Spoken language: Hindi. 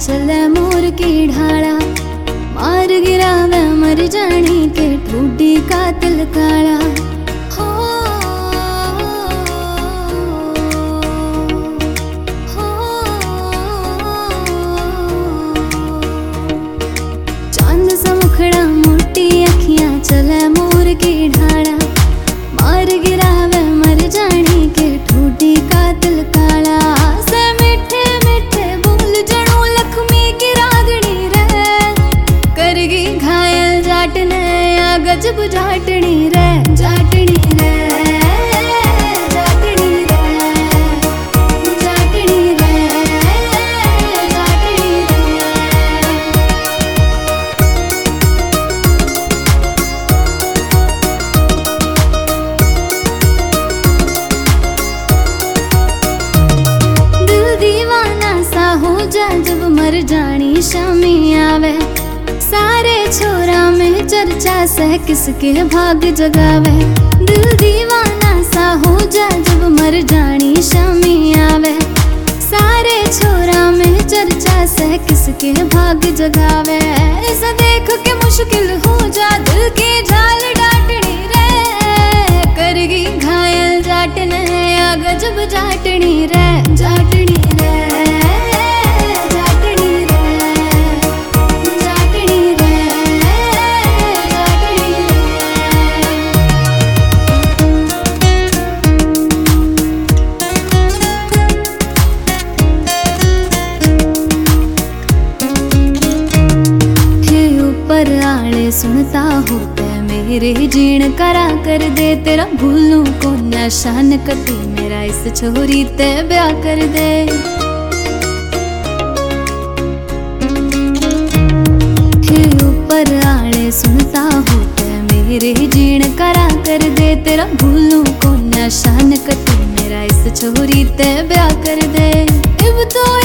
चले मोर की ढाला, मार गिरावे मर जानी के ठूडी कातिल काला। चांद सा मुखड़ा मोटी अखियां चले मोर की ढाला, मार गिरावे मर जानी के ठूडी कातिल काला। से मीठे मीठे बोल जणू लक्ष्मी की रागणी रे, करगी घायल जाटने या गजब जाटनी रे, जाटनी रे, जाटनी रे, जाटनी रे, जाटनी रे। दिल दीवाना सा हो जा जब मर जानी शामी आवे, सारे छोरा में चर्चा से किसके भाग जगावे। दिल दीवाना सा हो जा जब मर जानी शामी आवे, सारे छोरा में चर्चा से किसके भाग जगावे। ऐसा देख के मुश्किल हो जा दिल की झाल डाटनी रे, करगी घायल जाटने या गजब जाटनी रे, जाटनी रे, जाटनी रे, जाटनी रे, जाटनी रे। हे ऊपर आले सुनता होते मेरे जीण करा कर दे, तेरा भूलूं को निशान कती मेरा इस छोरी ते ब्याह कर दे। हे ऊपर आले सुनता होते मेरे जीण करा कर दे, तेरा भूलूं को निशान कती मेरा इस छोरी ते ब्याह कर दे। इब तो